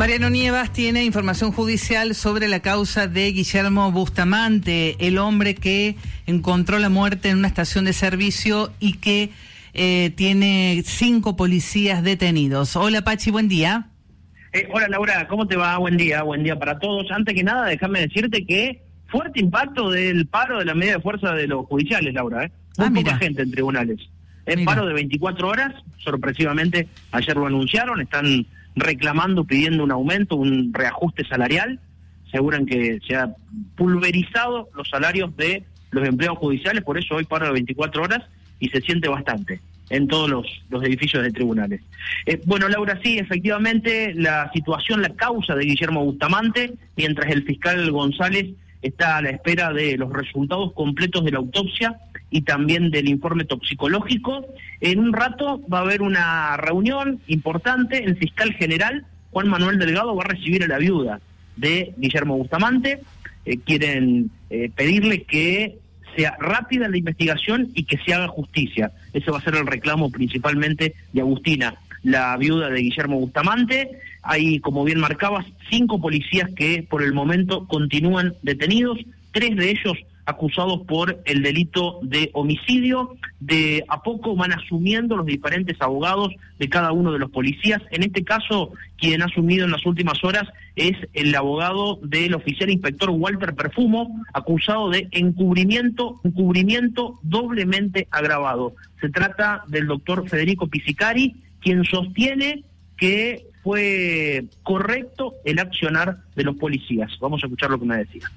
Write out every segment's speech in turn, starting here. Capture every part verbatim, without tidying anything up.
Mariano Nievas tiene información judicial sobre la causa de Guillermo Bustamante, el hombre que encontró la muerte en una estación de servicio y que eh, tiene cinco policías detenidos. Hola Pachi, buen día. Eh, hola Laura, ¿cómo te va? Buen día, buen día para todos. Antes que nada, déjame decirte que fuerte impacto del paro de la medida de fuerza de los judiciales, Laura. ¿eh? Muy ah, poca mira. gente en tribunales. Es Mira. paro de veinticuatro horas, sorpresivamente ayer lo anunciaron, están reclamando, pidiendo un aumento, un reajuste salarial, aseguran que se ha pulverizado los salarios de los empleados judiciales, por eso hoy paro de veinticuatro horas y se siente bastante en todos los, los edificios de tribunales. Eh, bueno, Laura, sí, efectivamente, la situación, la causa de Guillermo Bustamante, mientras el fiscal González está a la espera de los resultados completos de la autopsia y también del informe toxicológico. En un rato va a haber una reunión importante. El fiscal general, Juan Manuel Delgado, va a recibir a la viuda de Guillermo Bustamante. Eh, quieren eh, pedirle que sea rápida la investigación y que se haga justicia. Ese va a ser el reclamo principalmente de Agustina, la viuda de Guillermo Bustamante. Hay, como bien marcabas, cinco policías que por el momento continúan detenidos, tres de ellos acusados por el delito de homicidio. De a poco van asumiendo los diferentes abogados de cada uno de los policías. En este caso, quien ha asumido en las últimas horas es el abogado del oficial inspector Walter Perfumo, acusado de encubrimiento, encubrimiento doblemente agravado. Se trata del doctor Federico Pisicari, quien sostiene que fue correcto el accionar de los policías. Vamos a escuchar lo que me decía.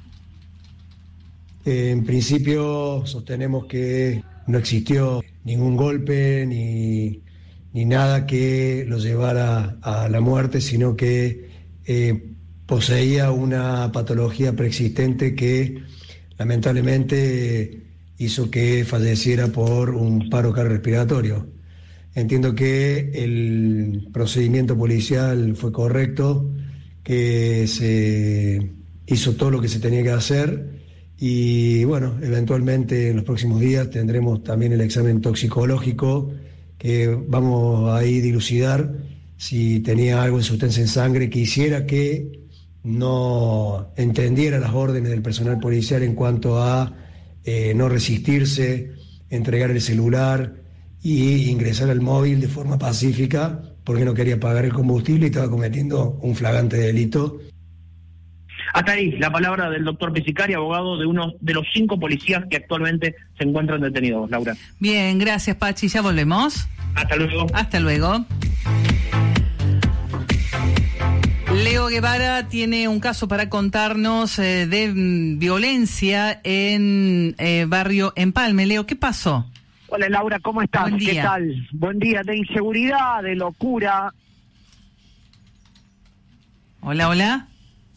En principio sostenemos que no existió ningún golpe ni, ni nada que lo llevara a la muerte, sino que eh, poseía una patología preexistente que lamentablemente hizo que falleciera por un paro cardiorrespiratorio. Entiendo que el procedimiento policial fue correcto, que se hizo todo lo que se tenía que hacer. Y bueno, eventualmente en los próximos días tendremos también el examen toxicológico, que vamos a ir dilucidar si tenía algo de sustancia en sangre que hiciera que no entendiera las órdenes del personal policial en cuanto a eh, no resistirse, entregar el celular y ingresar al móvil de forma pacífica porque no quería pagar el combustible y estaba cometiendo un flagrante delito. Hasta ahí la palabra del doctor Pisicari, abogado de uno de los cinco policías que actualmente se encuentran detenidos, Laura. Bien, gracias Pachi, ya volvemos. Hasta luego. Hasta luego. Leo Guevara tiene un caso para contarnos eh, de mm, violencia en eh, barrio Empalme. Leo, ¿qué pasó? Hola Laura, ¿cómo estás? Buen día. ¿Qué tal? Buen día, de inseguridad, de locura. Hola, hola.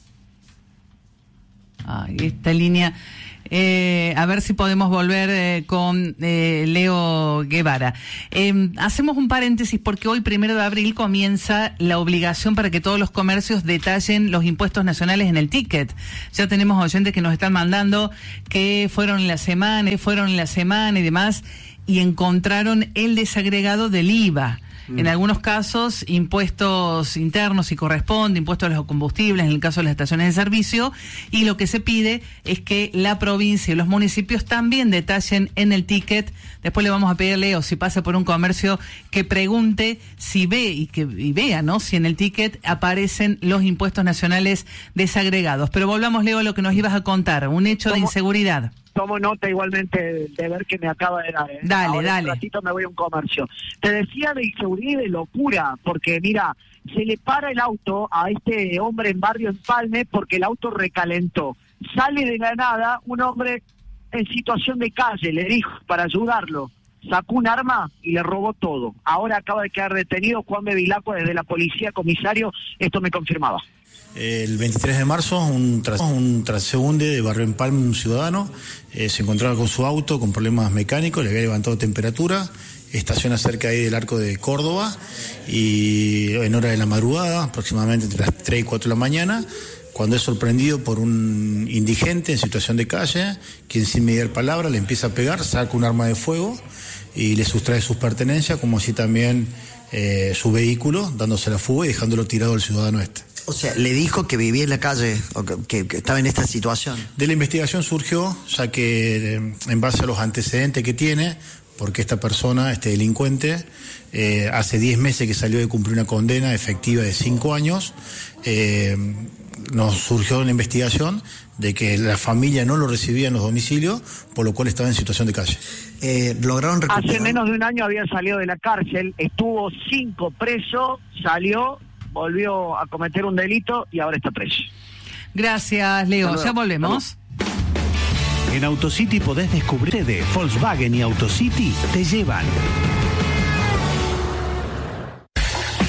Ay, esta línea. Eh, a ver si podemos volver eh, con eh, Leo Guevara. Eh, hacemos un paréntesis porque hoy, primero de abril, comienza la obligación para que todos los comercios detallen los impuestos nacionales en el ticket. Ya tenemos oyentes que nos están mandando que fueron en la semana, que fueron en la semana y demás, y encontraron el desagregado del I V A. En algunos casos, impuestos internos si corresponde, impuestos a los combustibles, en el caso de las estaciones de servicio, y lo que se pide es que la provincia y los municipios también detallen en el ticket. Después le vamos a pedir a Leo, si pasa por un comercio, que pregunte si ve y que y vea, ¿no?, si en el ticket aparecen los impuestos nacionales desagregados. Pero volvamos, Leo, a lo que nos ibas a contar, un hecho de inseguridad. Tomo nota igualmente de ver que me acaba de dar. ¿eh? Dale, Ahora dale. En un ratito me voy a un comercio. Te decía de inseguridad y de locura, porque mira, se le para el auto a este hombre en barrio Empalme porque el auto recalentó. Sale de la nada un hombre en situación de calle, le dijo para ayudarlo. Sacó un arma y le robó todo. Ahora acaba de quedar detenido Juan Bevilacqua desde la policía, comisario, esto me confirmaba. El veintitrés de marzo, un, tras, un transeúnte de Barrio Empalme, un ciudadano, eh, se encontraba con su auto con problemas mecánicos, le había levantado temperatura, estaciona cerca ahí del Arco de Córdoba y en hora de la madrugada, aproximadamente entre las tres y cuatro de la mañana, cuando es sorprendido por un indigente en situación de calle, quien sin mediar palabra le empieza a pegar, saca un arma de fuego y le sustrae sus pertenencias, como así también eh, su vehículo, dándose la fuga y dejándolo tirado al ciudadano este. O sea, le dijo que vivía en la calle, o que, que, que estaba en esta situación. De la investigación surgió, ya que eh, en base a los antecedentes que tiene, porque esta persona, este delincuente, eh, hace diez meses que salió de cumplir una condena efectiva de cinco años, eh, nos surgió una investigación de que la familia no lo recibía en los domicilios, por lo cual estaba en situación de calle. Eh, lograron recuperar... Hace menos de un año había salido de la cárcel, estuvo cinco preso, salió, volvió a cometer un delito y ahora está preso. Gracias, Leo. Ya volvemos. En AutoCity podés descubrir de Volkswagen y AutoCity te llevan.